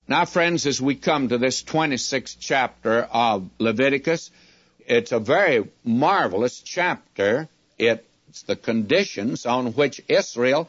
Now, friends, as we come to this 26th chapter of Leviticus, it's a very marvelous chapter. It's the conditions on which Israel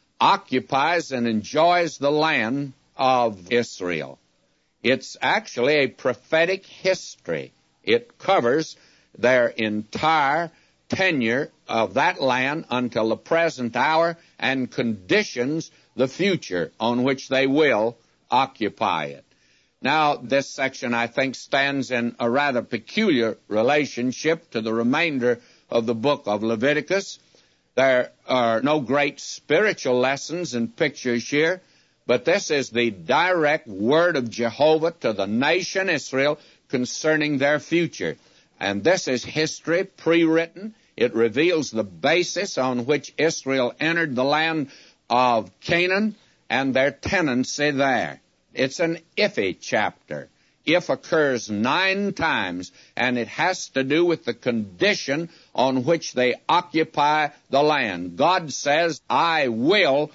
occupies and enjoys the land of Israel. It's actually a prophetic history. It covers their entire tenure of that land until the present hour and conditions the future on which they will occupy it. Now, this section, I think, stands in a rather peculiar relationship to the remainder of the book of Leviticus. There are no great spiritual lessons and pictures here, but this is the direct word of Jehovah to the nation Israel concerning their future. And this is history pre-written. It reveals the basis on which Israel entered the land of Canaan and their tenancy there. It's an iffy chapter. If occurs 9 times, and it has to do with the condition on which they occupy the land. God says, I will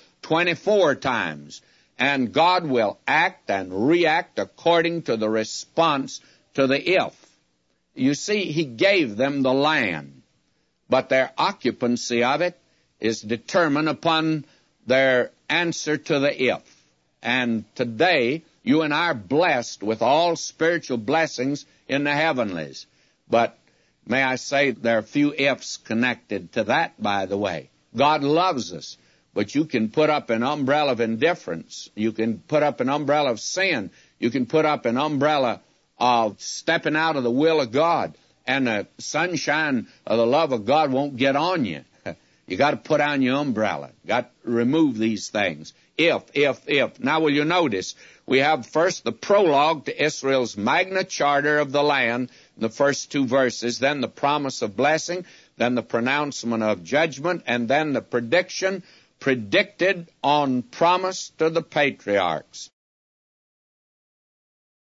24 times, and God will act and react according to the response to the if. You see, He gave them the land, but their occupancy of it is determined upon their answer to the if. And today, you and I are blessed with all spiritual blessings in the heavenlies. But may I say, there are few ifs connected to that, by the way. God loves us, but you can put up an umbrella of indifference. You can put up an umbrella of sin. You can put up an umbrella of stepping out of the will of God, and the sunshine of the love of God won't get on you. You got to put on your umbrella. Got to remove these things. If. Now, will you notice, we have first the prologue to Israel's Magna Charta of the land, in the first 2 verses, then the promise of blessing, then the pronouncement of judgment, and then the prediction predicted on promise to the patriarchs.